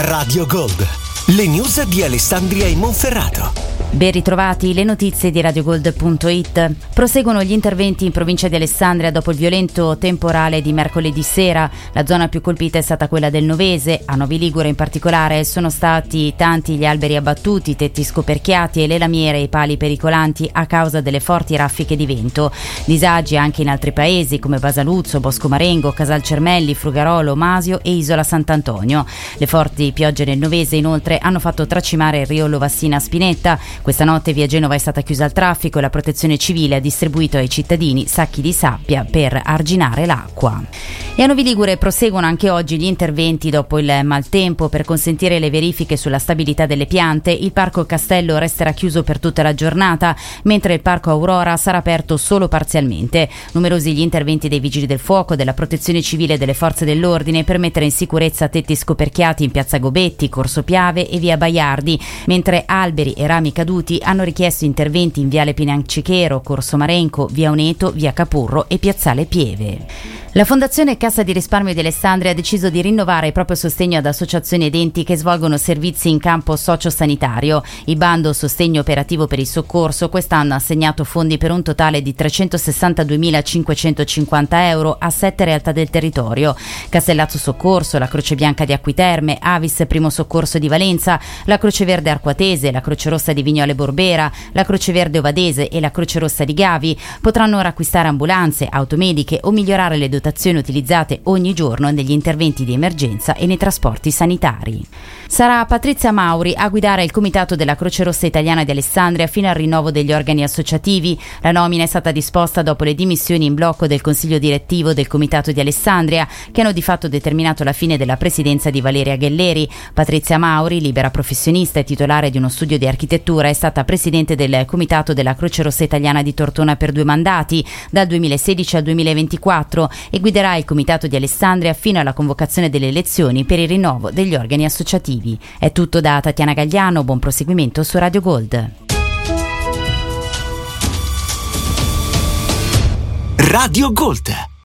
Radio Gold, le news di Alessandria e Monferrato. Ben ritrovati, le notizie di radiogold.it. Proseguono gli interventi in provincia di Alessandria dopo il violento temporale di mercoledì sera. La zona più colpita è stata quella del Novese. A Novi Ligure in particolare sono stati tanti gli alberi abbattuti, i tetti scoperchiati e le lamiere e i pali pericolanti a causa delle forti raffiche di vento. Disagi anche in altri paesi come Basaluzzo, Bosco Marengo, Casal Cermelli, Frugarolo, Masio e Isola Sant'Antonio. Le forti piogge nel Novese inoltre hanno fatto tracimare il Rio Lovassina Spinetta. Questa notte via Genova è stata chiusa al traffico e la Protezione Civile ha distribuito ai cittadini sacchi di sabbia per arginare l'acqua. E a Novi Ligure proseguono anche oggi gli interventi dopo il maltempo per consentire le verifiche sulla stabilità delle piante. Il Parco Castello resterà chiuso per tutta la giornata, mentre il Parco Aurora sarà aperto solo parzialmente. Numerosi gli interventi dei Vigili del Fuoco, della Protezione Civile e delle Forze dell'Ordine per mettere in sicurezza tetti scoperchiati in Piazza Gobetti, Corso Piave e via Baiardi, mentre alberi e rami caduti hanno richiesto interventi in Viale Pinancichero, Corso Marenco, via Oneto, via Capurro e Piazzale Pieve. La Fondazione Cassa di Risparmio di Alessandria ha deciso di rinnovare il proprio sostegno ad associazioni ed enti che svolgono servizi in campo sociosanitario. Il bando Sostegno Operativo per il Soccorso quest'anno ha assegnato fondi per un totale di 362.550 euro a 7 realtà del territorio: Castellazzo Soccorso, la Croce Bianca di Acquiterme, Avis Primo Soccorso di Valenza, la Croce Verde Arquatese, la Croce Rossa di Vignole Borbera, la Croce Verde Ovadese e la Croce Rossa di Gavi. Potranno ora acquistare ambulanze, automediche o migliorare le dotazioni utilizzate ogni giorno negli interventi di emergenza e nei trasporti sanitari. Sarà Patrizia Mauri a guidare il comitato della Croce Rossa Italiana di Alessandria fino al rinnovo degli organi associativi. La nomina è stata disposta dopo le dimissioni in blocco del consiglio direttivo del comitato di Alessandria, che hanno di fatto determinato la fine della presidenza di Valeria Ghelleri. Patrizia Mauri, libera professionista e titolare di uno studio di architettura, è stata presidente del comitato della Croce Rossa Italiana di Tortona per 2 mandati, dal 2016 al 2024, e guiderà il comitato di Alessandria fino alla convocazione delle elezioni per il rinnovo degli organi associativi. È tutto da Tatiana Gagliano, buon proseguimento su Radio Gold. Radio Gold,